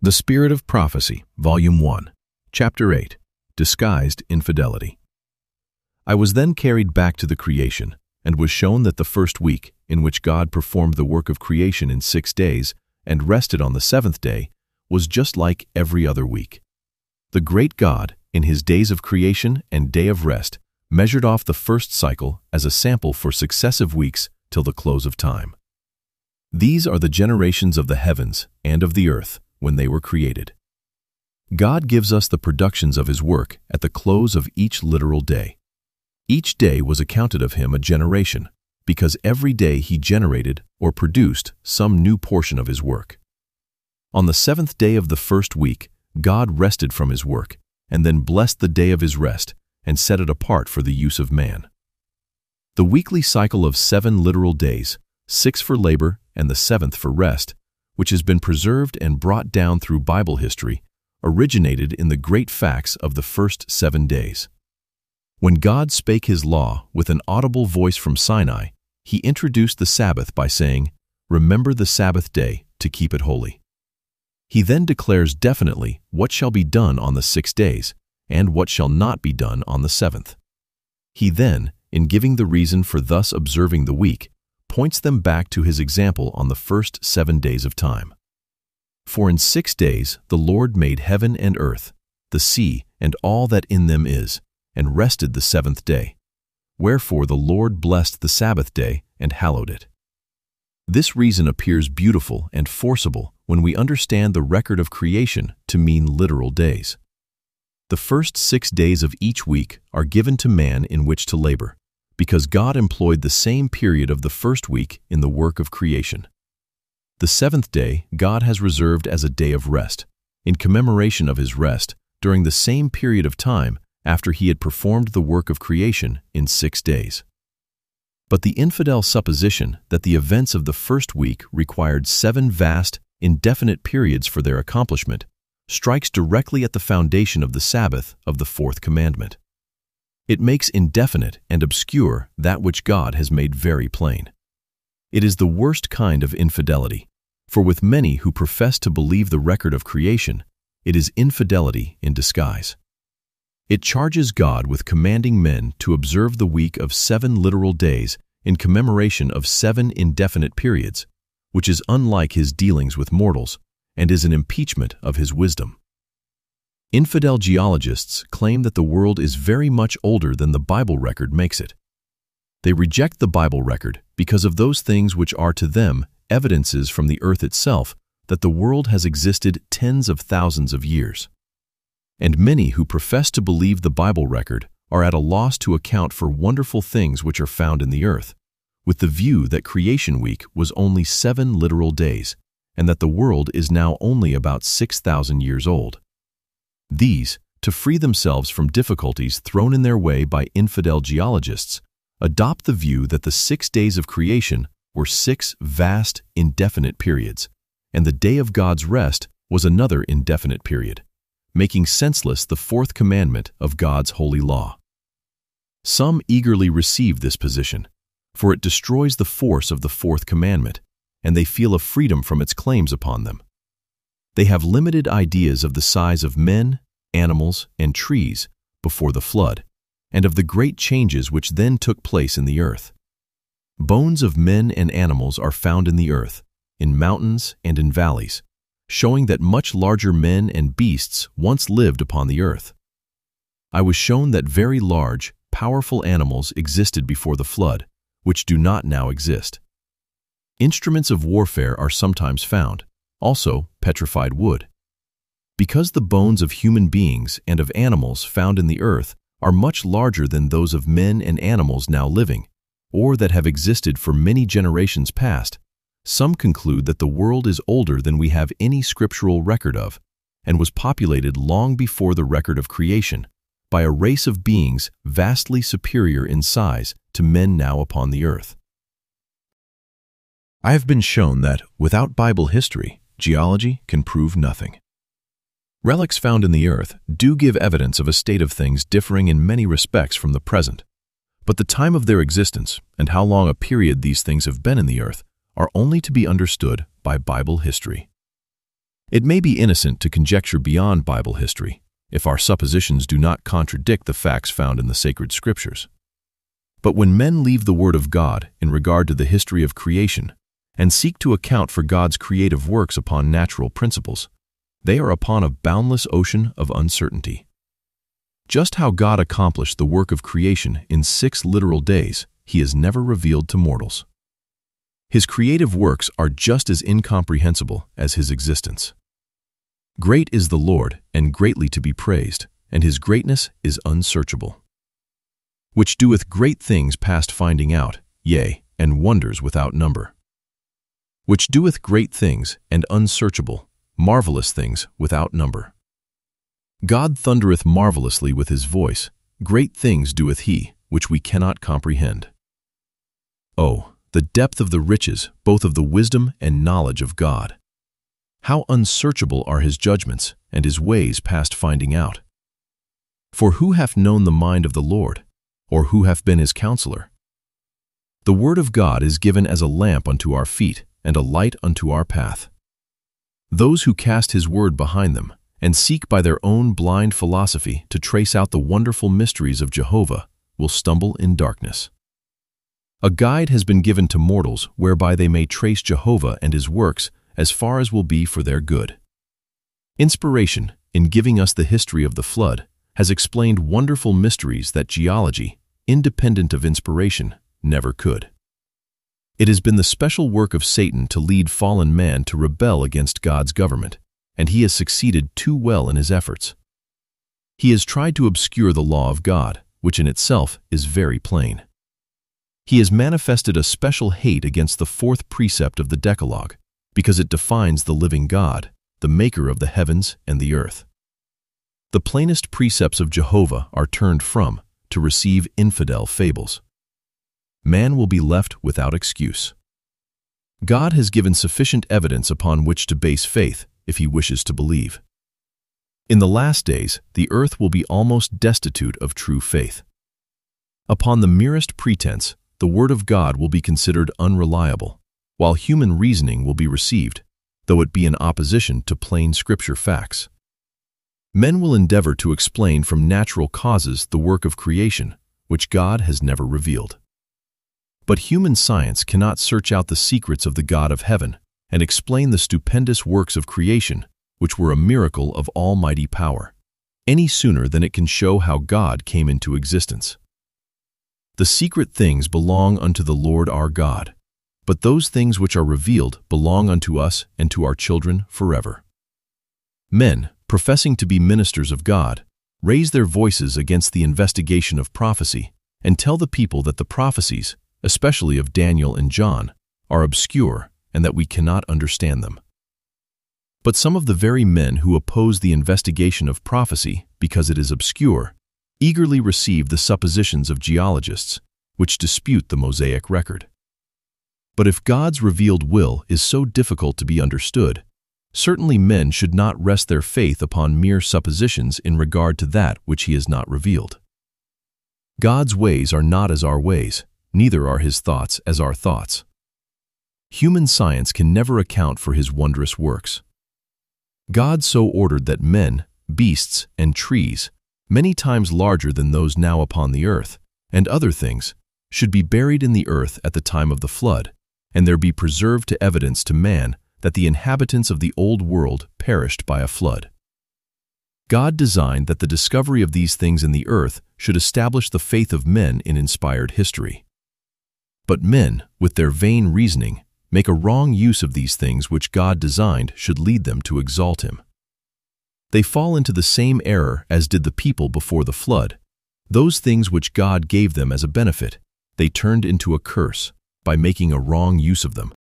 The Spirit of Prophecy, Volume 1, Chapter 8, Disguised Infidelity. I was then carried back to the creation, and was shown that the first week, in which God performed the work of creation in 6 days, and rested on the seventh day, was just like every other week. The great God, in his days of creation and day of rest, measured off the first cycle as a sample for successive weeks till the close of time. These are the generations of the heavens and of the earth, when they were created. God gives us the productions of his work at the close of each literal day. Each day was accounted of him a generation, because every day he generated or produced some new portion of his work. On the seventh day of the first week, God rested from his work, and then blessed the day of his rest, and set it apart for the use of man. The weekly cycle of 7 literal days, 6 for labor and the 7th for rest, which has been preserved and brought down through Bible history, originated in the great facts of the first 7 days. When God spake his law with an audible voice from Sinai, he introduced the Sabbath by saying, "Remember the Sabbath day to keep it holy." He then declares definitely what shall be done on the 6 days and what shall not be done on the 7th. He then, in giving the reason for thus observing the week, points them back to his example on the first 7 days of time. For in 6 days the Lord made heaven and earth, the sea, and all that in them is, and rested the 7th day. Wherefore the Lord blessed the Sabbath day and hallowed it. This reason appears beautiful and forcible when we understand the record of creation to mean literal days. The first 6 days of each week are given to man in which to labor, because God employed the same period of the first week in the work of creation. The 7th day God has reserved as a day of rest, in commemoration of his rest during the same period of time after he had performed the work of creation in 6 days. But the infidel supposition that the events of the first week required 7 vast, indefinite periods for their accomplishment strikes directly at the foundation of the Sabbath of the 4th commandment. It makes indefinite and obscure that which God has made very plain. It is the worst kind of infidelity, for with many who profess to believe the record of creation, it is infidelity in disguise. It charges God with commanding men to observe the week of 7 literal days in commemoration of 7 indefinite periods, which is unlike his dealings with mortals and is an impeachment of his wisdom. Infidel geologists claim that the world is very much older than the Bible record makes it. They reject the Bible record because of those things which are to them evidences from the earth itself that the world has existed tens of thousands of years. And many who profess to believe the Bible record are at a loss to account for wonderful things which are found in the earth, with the view that creation week was only 7 literal days, and that the world is now only about 6,000 years old. These, to free themselves from difficulties thrown in their way by infidel geologists, adopt the view that the 6 days of creation were 6 vast, indefinite periods, and the day of God's rest was another indefinite period, making senseless the 4th commandment of God's holy law. Some eagerly receive this position, for it destroys the force of the 4th commandment, and they feel a freedom from its claims upon them. They have limited ideas of the size of men, animals, and trees before the flood, and of the great changes which then took place in the earth. Bones of men and animals are found in the earth, in mountains and in valleys, showing that much larger men and beasts once lived upon the earth. I was shown that very large, powerful animals existed before the flood, which do not now exist. Instruments of warfare are sometimes found, also petrified wood. Because the bones of human beings and of animals found in the earth are much larger than those of men and animals now living, or that have existed for many generations past, some conclude that the world is older than we have any scriptural record of, and was populated long before the record of creation, by a race of beings vastly superior in size to men now upon the earth. I have been shown that, without Bible history, geology can prove nothing. Relics found in the earth do give evidence of a state of things differing in many respects from the present, but the time of their existence and how long a period these things have been in the earth are only to be understood by Bible history. It may be innocent to conjecture beyond Bible history if our suppositions do not contradict the facts found in the sacred scriptures. But when men leave the Word of God in regard to the history of creation and seek to account for God's creative works upon natural principles, they are upon a boundless ocean of uncertainty. Just how God accomplished the work of creation in 6 literal days, He has never revealed to mortals. His creative works are just as incomprehensible as His existence. Great is the Lord, and greatly to be praised, and His greatness is unsearchable. Which doeth great things past finding out, yea, and wonders without number. Which doeth great things, and unsearchable, marvelous things without number. God thundereth marvelously with His voice, great things doeth He, which we cannot comprehend. Oh, the depth of the riches, both of the wisdom and knowledge of God! How unsearchable are His judgments, and His ways past finding out! For who hath known the mind of the Lord, or who hath been His counselor? The word of God is given as a lamp unto our feet, and a light unto our path. Those who cast His word behind them, and seek by their own blind philosophy to trace out the wonderful mysteries of Jehovah, will stumble in darkness. A guide has been given to mortals whereby they may trace Jehovah and His works as far as will be for their good. Inspiration, in giving us the history of the flood, has explained wonderful mysteries that geology, independent of inspiration, never could. It has been the special work of Satan to lead fallen man to rebel against God's government, and he has succeeded too well in his efforts. He has tried to obscure the law of God, which in itself is very plain. He has manifested a special hate against the 4th precept of the Decalogue, because it defines the living God, the maker of the heavens and the earth. The plainest precepts of Jehovah are turned from to receive infidel fables. Man will be left without excuse. God has given sufficient evidence upon which to base faith if he wishes to believe. In the last days, the earth will be almost destitute of true faith. Upon the merest pretense, the word of God will be considered unreliable, while human reasoning will be received, though it be in opposition to plain scripture facts. Men will endeavor to explain from natural causes the work of creation, which God has never revealed. But human science cannot search out the secrets of the God of heaven and explain the stupendous works of creation, which were a miracle of almighty power, any sooner than it can show how God came into existence. The secret things belong unto the Lord our God, but those things which are revealed belong unto us and to our children forever. Men, professing to be ministers of God, raise their voices against the investigation of prophecy and tell the people that the prophecies, especially of Daniel and John, are obscure and that we cannot understand them. But some of the very men who oppose the investigation of prophecy because it is obscure eagerly receive the suppositions of geologists, which dispute the Mosaic record. But if God's revealed will is so difficult to be understood, certainly men should not rest their faith upon mere suppositions in regard to that which He has not revealed. God's ways are not as our ways, neither are His thoughts as our thoughts. Human science can never account for His wondrous works. God so ordered that men, beasts, and trees, many times larger than those now upon the earth, and other things, should be buried in the earth at the time of the flood, and there be preserved to evidence to man that the inhabitants of the old world perished by a flood. God designed that the discovery of these things in the earth should establish the faith of men in inspired history. But men, with their vain reasoning, make a wrong use of these things which God designed should lead them to exalt Him. They fall into the same error as did the people before the flood. Those things which God gave them as a benefit, they turned into a curse by making a wrong use of them.